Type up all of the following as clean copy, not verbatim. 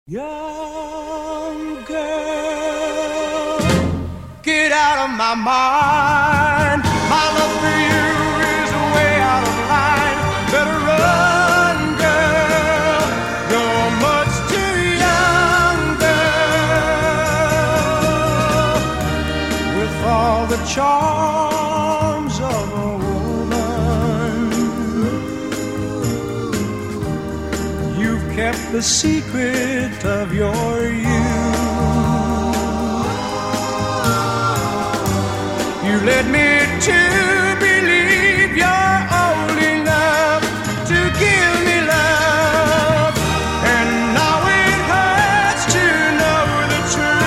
Young girl, get out of my mind. My love for you is way out of line. Better run, girl. You're much too young, girl. With all the charms of a woman, you've kept the secret of your youth. You led me to believe you're old enough to give me love, and now it hurts to know the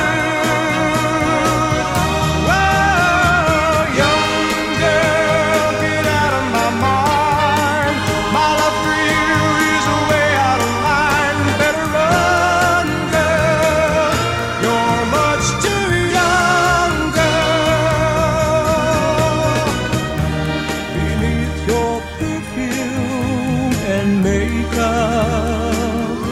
truth. Whoa, young girl, get out of my mind. My love for you is way out of line. Better run, girl. You're much too young, girl. Beneath your perfume and makeup,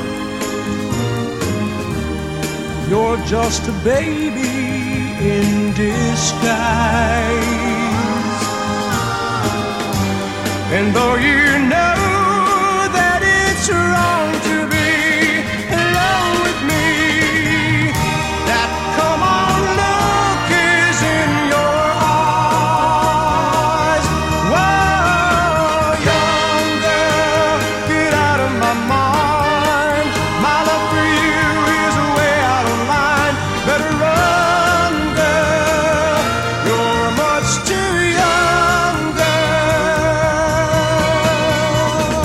you're just a baby in disguise. And though you know that it's wrong to be alone with me, that come on look is in your eyes. Whoa, young girl, get out of my mind. My love for you is way out of line. Better run, girl. You're much too young, girl.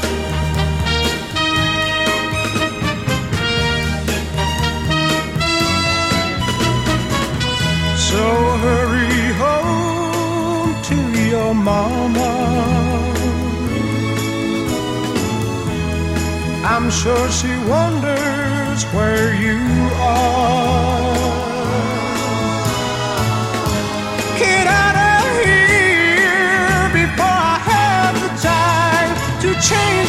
So hurry home to your mama. I'm sure she wonders where you are. Get out of here before I have the time to change